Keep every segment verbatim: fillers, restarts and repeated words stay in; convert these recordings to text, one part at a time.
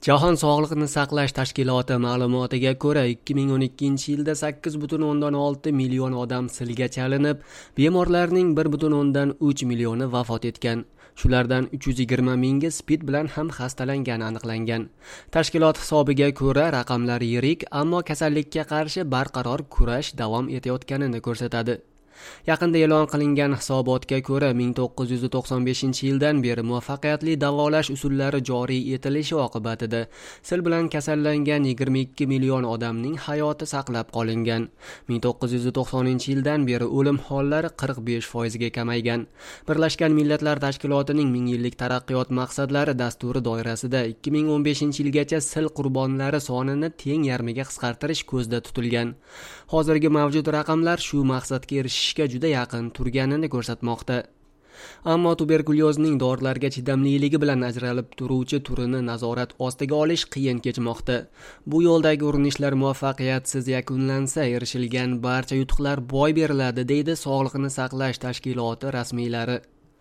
Jahon sog'liqni saqlash tashkiloti ma'lumotiga ko'ra, ikki ming o'n ikkinchi yilda sakkiz butun o'ndan olti million odam silga chalinib, bemorlarning bir butun o'ndan uch millioni vafot etgan. Shulardan uch yuz yigirma mingi spid bilan ham xastalangani aniqlangan. Tashkilot hisobiga ko'ra, raqamlar yirik, ammo kasallikka qarshi barqaror kurash davom etayotganini ko'rsatadi. Yaqinda e'lon qilingan hisobotga ko'ra, ming to'qqiz yuz to'qson beshinchi yildan beri muvaffaqiyatli davolash usullari joriy etilishi oqibatida sil bilan kasallangan yigirma ikki million odamning hayoti saqlab qolingan. ming to'qqiz yuz to'qsoninchi yildan beri o'lim hollari qirq besh foizga kamaygan. Birlashgan Millatlar Tashkilotining ming yillik taraqqiyot maqsadlari dasturi doirasida ikki ming o'n beshinchi yilgacha sil qurbonlari sonini teng yarmiga qisqartirish ko'zda tutilgan. Hozirgi mavjud raqamlar shu maqsadga erishish juda yaqin turganini ko'rsatmoqda. Ammo tuberkulyozning dorilarga chidamliligi bilan ajralib turuvchi turini nazorat ostiga olish qiyin kechmoqda. Bu yo'ldagi urinishlar muvaffaqiyatsiz yakunlansa, erishilgan barcha yutuqlar boy beriladi, deydi Sog'liqni saqlash tashkiloti rasmiylari.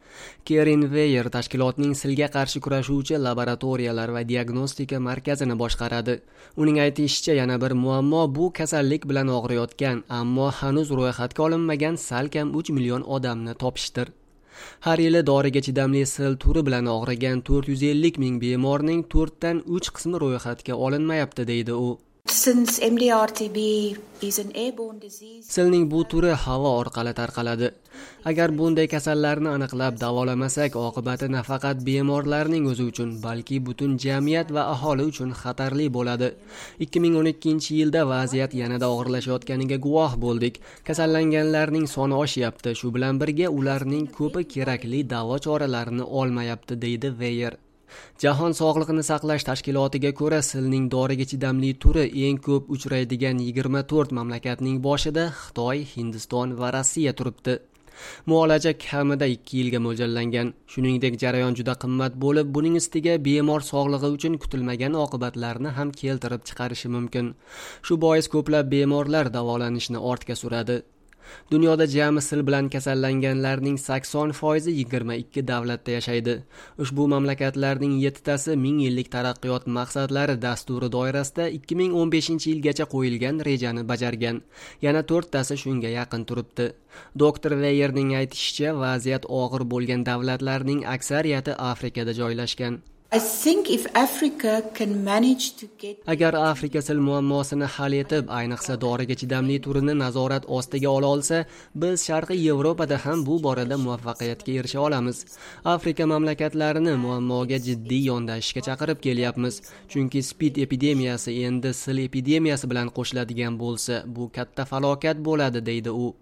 Kerin Veyer tashkilotning silga qarshi kurashuvchi laboratoriyalar va diagnostika markazini boshqaradi. Uning aytishicha, yana bir muammo bu kasallik bilan og'riyotgan, ammo hanuz ro'yxatga olinmagan salkam uch million odamni topishdir. Har yili doriga chidamli sil turi bilan og'rigan to'rt yuz ellik ming bemorning to'rtdan uch qismi ro'yxatga olinmayapti, deydi u. Since M D R T B is an airborne disease, silning bu turi havo orqali tarqaladi. Agar bunday kasallarni aniqlab davolamasak, oqibati nafaqat bemorlarning o'zi uchun, balki butun jamiyat va aholi uchun xatarli bo'ladi. ikki ming o'n ikkinchi yilda vaziyat yanada og'irlashayotganiga guvoh bo'ldik. Kasallanganlarning soni oshyapti, shu bilan birga ularning ko'pi kerakli davo choralarini olmayapti, deydi Veyer. Jahon sog'liqni saqlash tashkilotiga ko'ra, silning doriga chidamli turi eng ko'p uchraydigan yigirma to'rt mamlakatning boshida Xitoy, Hindiston va Rossiya turibdi. Muolaja kamida ikki yilga mo'ljallangan. Shuningdek, jarayon juda qimmat bo'lib, buning ustiga bemor sog'lig'i uchun kutilmagan oqibatlarni ham keltirib chiqarishi mumkin. Shu bois ko'plab bemorlar davolanishni ortga suradi. Dunyoda jami sil bilan kasallanganlarning sakson foizi yigirma ikki davlatda yashaydi. Ushbu mamlakatlarning yettitasi ming yillik taraqqiyot maqsadlari dasturi doirasida ikki ming o'n beshinchi yilgacha qo'yilgan rejani bajargan. Yana to'rttasi shunga yaqin turibdi. Doktor Veyerning aytishicha, vaziyat og'ir bo'lgan davlatlarning aksariyati Afrikada joylashgan. I think if Africa can manage to get Agar Afrika sil muammosini hal etib, ayniqsa doriga chidamli turini nazorat ostiga ola olsa, biz Sharqiy Yevropada ham bu borada muvaffaqiyatga erisha olamiz. Afrika mamlakatlarini muammoga jiddiy yondashishga chaqirib kelyapmiz, chunki spid epidemiyasi endi sil epidemiyasi bilan qo'shiladigan bo'lsa, bu katta falokat bo'ladi, deydi u.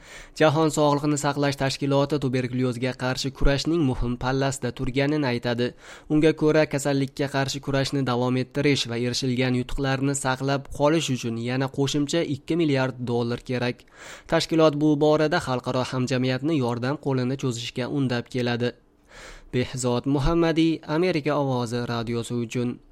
Jahon sog'liqni saqlash tashkiloti tuberkulyozga qarshi kurashning muhim pallasida turganini aytadi. Unga ko'ra, kasallikka qarshi kurashni davom ettirish va erishilgan yutuqlarni saqlab qolish uchun yana qo'shimcha ikki milliard dollar kerak. Tashkilot bu borada xalqaro hamjamiyatni yordam qo'lini cho'zishga undab keladi. Behzod Muhammadiy, Amerika ovozi radiosi uchun.